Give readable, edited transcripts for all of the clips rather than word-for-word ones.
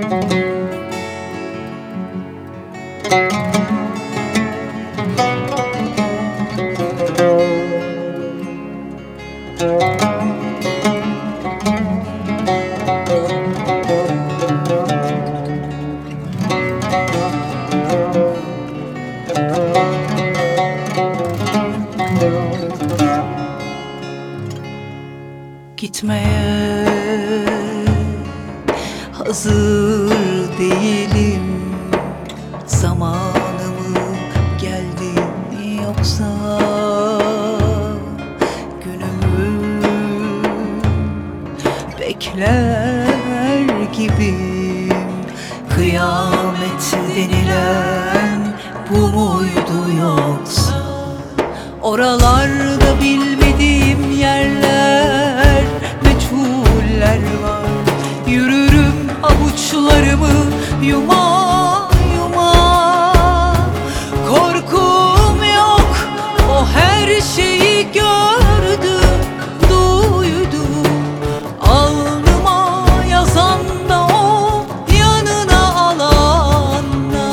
Gitmeye hazır değilim. Zamanı mı geldi yoksa günümü bekler gibiyim. Kıyamet denilen bu muydu yoksa? Oralarda bilmediğim yerler, meçhuller var. Yürürüm avuçlarımı yuma yuma. Korkum yok, o her şeyi gördü, duydu. Alnıma yazan da o, yanına alan da.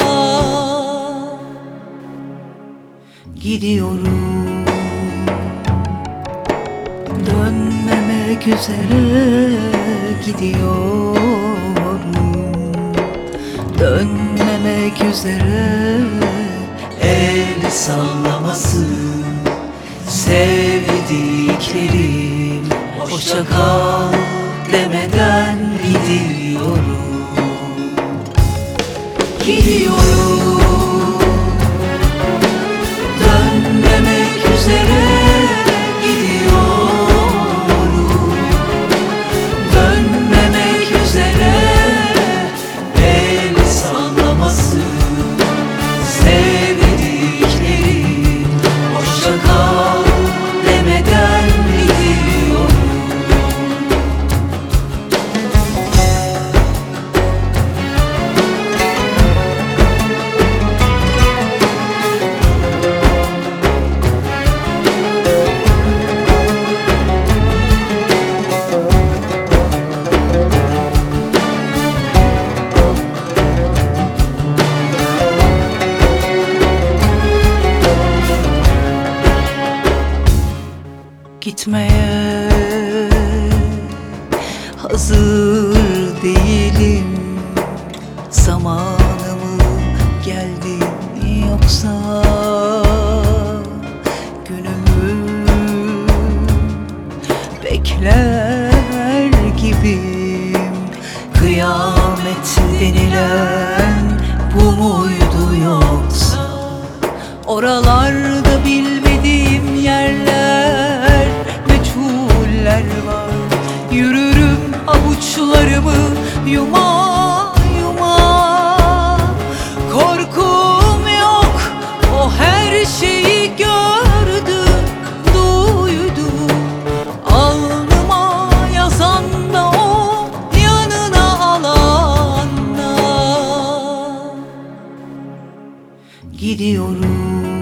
Gidiyorum, dönmemek üzere gidiyorum. Dönmemek üzere el sallaması. Sevdiklerim hoşça kal demeden gidiyorum. Gidiyorum, dönmemek üzere gidiyorum. Dönmemek üzere el sallaması. Sevdiklerim hoşça kal demeden gidiyorum. Gitmeye hazır değilim. Zamanı mı geldi yoksa günümü bekler gibiyim. Kıyamet denilen bu muydu yoksa? Oralarda bilmediğim yerler, meçhuller var. Yürürüm avuçlarımı yuma yuma. Korkum yok, o her şeyi gördü, duydu. Alnıma yazan da o, yanına alan da. Gidiyorum,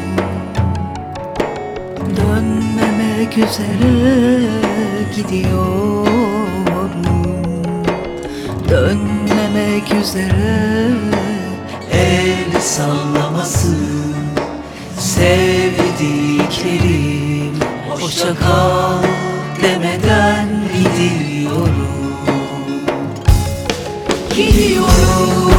dönmemek üzere gidiyorum. Dönmemek üzere el sallaması. Sevdiklerim hoşça kal demeden gidiyorum. Gidiyorum,